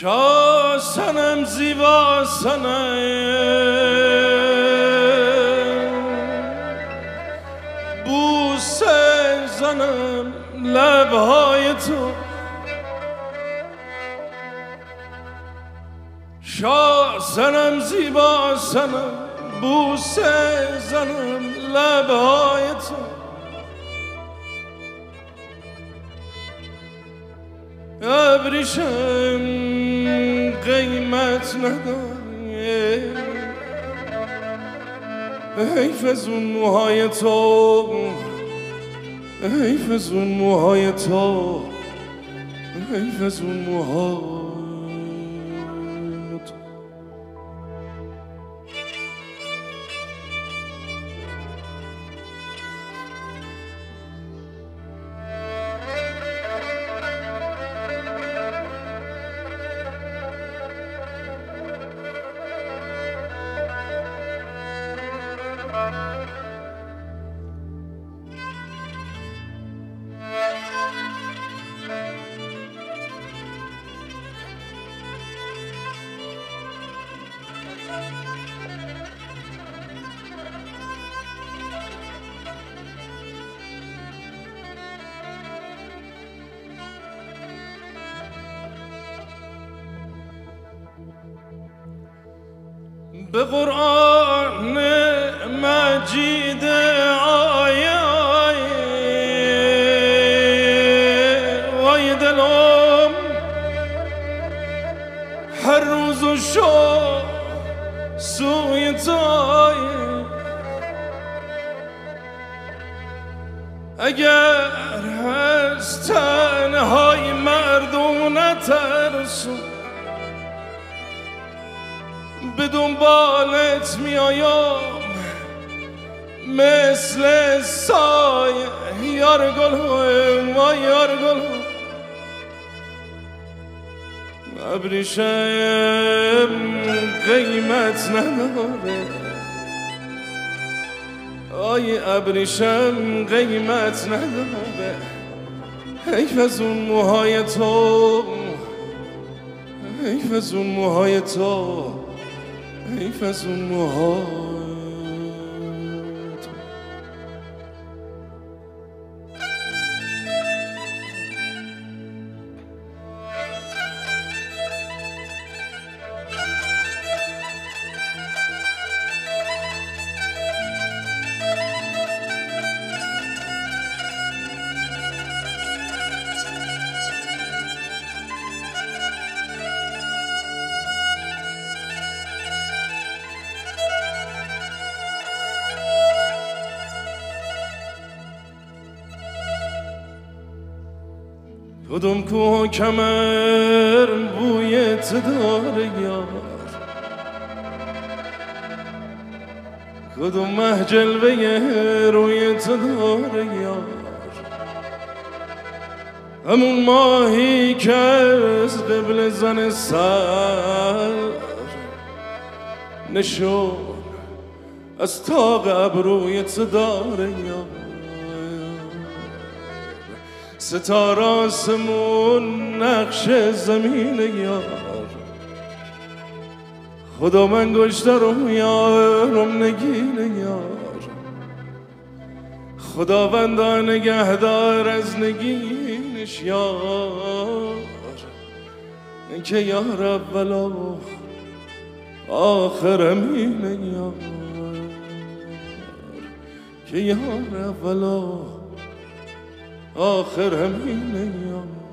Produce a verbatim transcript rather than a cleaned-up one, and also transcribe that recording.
شاه سنم زیبا سنم بوسه زنم لبهای تو شاه سنم زیبا سنم بوسه زنم لبهای تو ابریشم قیمت نداره حیف از اون موهای تو حیف از اون موهای تو حیف از اون موهای تو به قرآن مجید آیه وای دلم هر روز و شو سوی تو اگر از تنهای مردم نترسون به دنبالت میایم مثل سایه یار گل و یار گل ابریشم قیمت نداره آی ابریشم قیمت نداره حیف از اون موهای تو حیف از اون موهای تو حیف از اون موهای تو کدوم کوه کمر بویت داره یار کدوم مه جلوه رویت داره یار همون ماهی که از قبل زن سر نشون از طاق ابرویت داره یار ستاره آسمون نقش زمین یار خدا من گشته رو یارم نگین یار خداوندا نگهدار از نگینش یار که یار اولا و آخر امینه یار که یار اولا آخر همینه یا